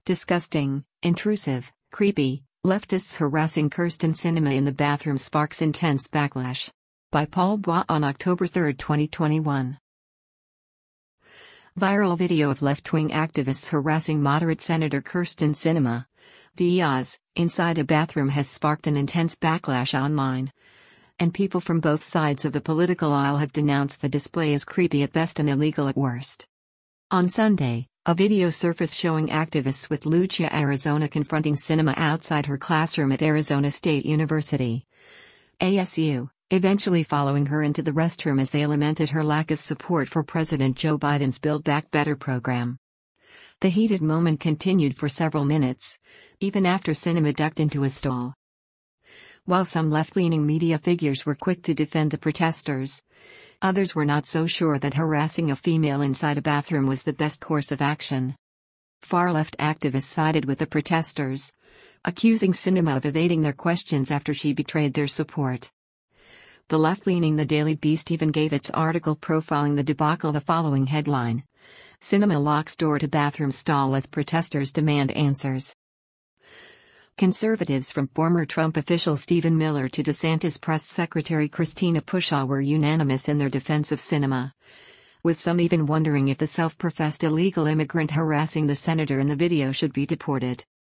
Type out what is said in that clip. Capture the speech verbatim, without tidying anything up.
Disgusting, intrusive, creepy, leftists harassing Kyrsten Sinema in the bathroom sparks intense backlash. By Paul Bois on October third, twenty twenty-one. Viral video of left-wing activists harassing moderate Senator Kyrsten Sinema, Diaz, inside a bathroom has sparked an intense backlash online. And people from both sides of the political aisle have denounced the display as creepy at best and illegal at worst. On Sunday, a video surfaced showing activists with Lucia Arizona confronting Sinema outside her classroom at Arizona State University, A S U, eventually following her into the restroom as they lamented her lack of support for President Joe Biden's Build Back Better program. The heated moment continued for several minutes, even after Sinema ducked into a stall. While some left-leaning media figures were quick to defend the protesters, others were not so sure that harassing a female inside a bathroom was the best course of action. Far-left activists sided with the protesters, accusing Sinema of evading their questions after she betrayed their support. The left-leaning The Daily Beast even gave its article profiling the debacle the following headline: Sinema locks door to bathroom stall as protesters demand answers. Conservatives from former Trump official Stephen Miller to DeSantis press secretary Christina Pushaw were unanimous in their defense of Sinema, with some even wondering if the self-professed illegal immigrant harassing the senator in the video should be deported.